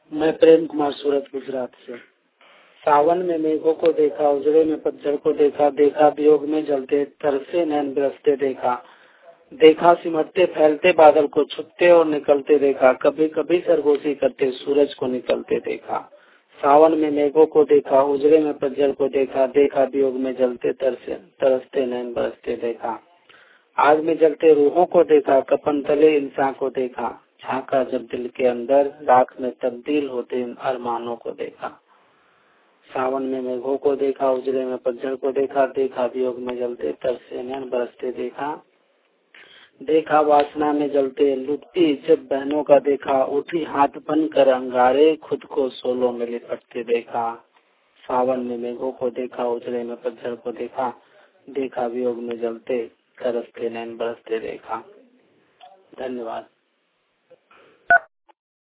मैं प्रेम कुमार, सूरत, गुजरात से। सावन में मेघों को देखा, उजड़े में पतझड़ को देखा, देखा वियोग में जलते तरसे नैन बरसते देखा, देखा सिमटते फैलते बादल को छुपते और निकलते देखा, कभी कभी सरगोशी करते सूरज को निकलते देखा। सावन में मेघों को देखा, उजड़े में पतझड़ को देखा, देखा वियोग में जलते तरसते नैन बरसते देखा, आग में जलते रूहों को देखा, कफन तले इंसान को देखा, झांका जब दिल के अंदर, राख में तब्दील होते अरमानों को देखा। सावन में मेघों को देखा, उजड़े में पतझड़ को देखा, देखा वियोग में जलते तरसे नैन बरसते देखा, देखा वासना में जलते लुटती जब बहनों का देखा, उठी हाथ बन कर अंगारे, खुद को सोलों में लिपटते देखा। सावन में मेघों को देखा, उजड़े में पतझड़ को देखा, देखा वियोग में जलते तरसते नैन बरसते देखा। धन्यवाद।